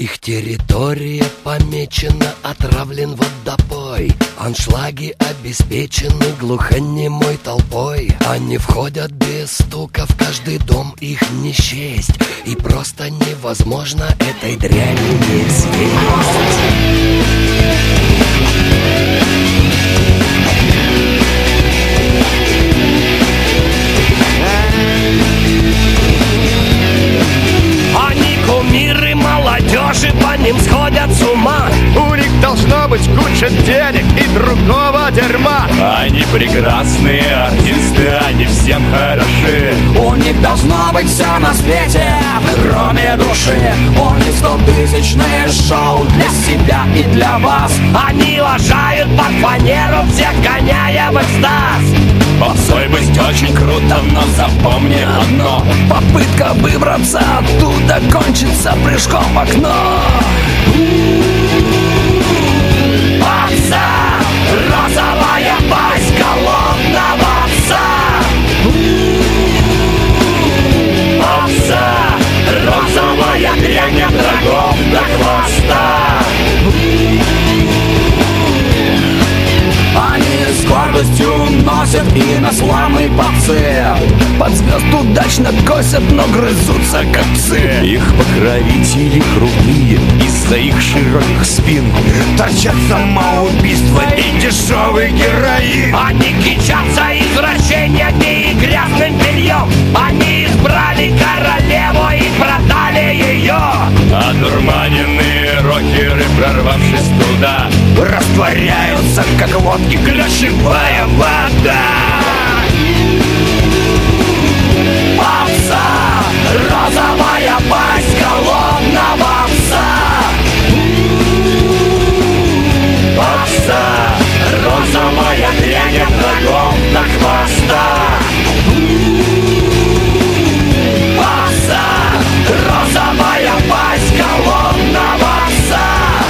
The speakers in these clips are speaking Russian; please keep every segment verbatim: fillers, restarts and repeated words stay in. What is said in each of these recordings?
Их территория помечена, отравлен водопой. Аншлаги обеспечены глухонемой толпой. Они входят без стука, в каждый дом их не счесть. И просто невозможно этой дряни не съесть. Молодежи по ним сходят с ума. У них должно быть куча денег и другого дерьма. Они прекрасные артисты, они всем хороши. У них должно быть все на свете, кроме души. У них стотысячные шоу для себя и для вас. Они лажают под фанеру, всех гоняя в экстаз. Попсой быть очень круто, но запомни одно: попытка выбраться оттуда кончится прыжком в окно. Попса, розовая пасть голодного пса. Попса, розовая дрянь от рогов до хвоста. Они с гордостью носят и на славной попсы. Под звезд удачно косят, но грызутся как псы. Их покровители крутые, из-за их широких спин торчат самоубийство и дешевый героин. Они кичатся извращениями и грязным бельем. Они избрали королеву и продали ее. Одурманенные рокеры, прорвавшись туда, растворяются, как водки ключевая вода. Попса, розовая пасть голодного пса. Попса, розовая дрянь от рогов до хвоста. Попса, розовая пасть голодного пса.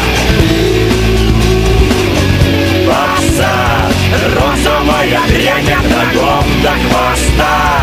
Попса, розовая дрянь от рогов до хвоста.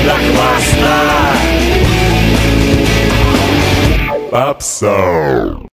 Попса.